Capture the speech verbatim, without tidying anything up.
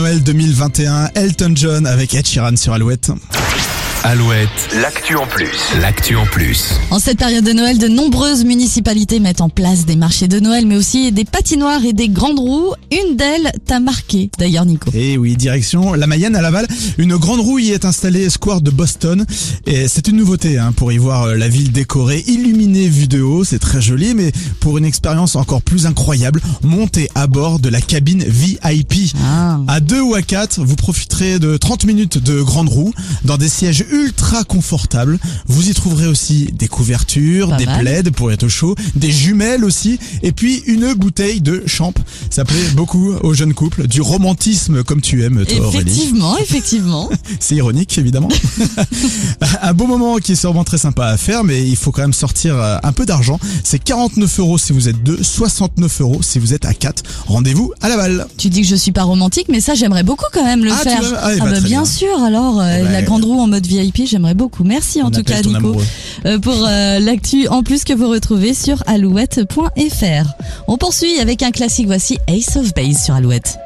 Noël deux mille vingt et un, Elton John avec Ed Sheeran sur Alouette. Alouette, l'actu en plus. L'actu en plus. En cette période de Noël, de nombreuses municipalités mettent en place des marchés de Noël, mais aussi des patinoires et des grandes roues. Une d'elles t'a marqué, d'ailleurs, Nico. Et oui, direction la Mayenne à Laval. Une grande roue y est installée, square de Boston. Et c'est une nouveauté hein, pour y voir la ville décorée, illuminée vue de haut. C'est très joli, mais pour une expérience encore plus incroyable, montez à bord de la cabine V I P. Ah. À deux ou à quatre, vous profiterez de trente minutes de grande roue dans des sièges ultra confortables. Vous y trouverez aussi des couvertures, Pas des mal. plaids pour être au chaud, des jumelles aussi, et puis une bouteille de champ. Ça plaît beaucoup aux jeunes couples, du romantisme comme tu aimes, toi Aurélie. Effectivement, effectivement. C'est ironique évidemment. Un beau moment qui est sûrement très sympa à faire, mais il faut quand même sortir un peu d'argent. C'est quarante-neuf euros si vous êtes deux, soixante-neuf euros si vous êtes à quatre. Rendez-vous à Laval. Tu dis que je suis pas romantique, mais ça, j'aimerais beaucoup quand même le Ah, tu faire. veux- ah, eh Ah bah, bah, très bien bien. sûr, alors, euh, Eh bah, la grande roue en mode V I P, j'aimerais beaucoup. Merci en On tout appelle cas, ton Nico, amoureux. euh, pour euh, l'actu en plus que vous retrouvez sur alouette point f r. On poursuit avec un classique, voici Ace of Base sur Alouette.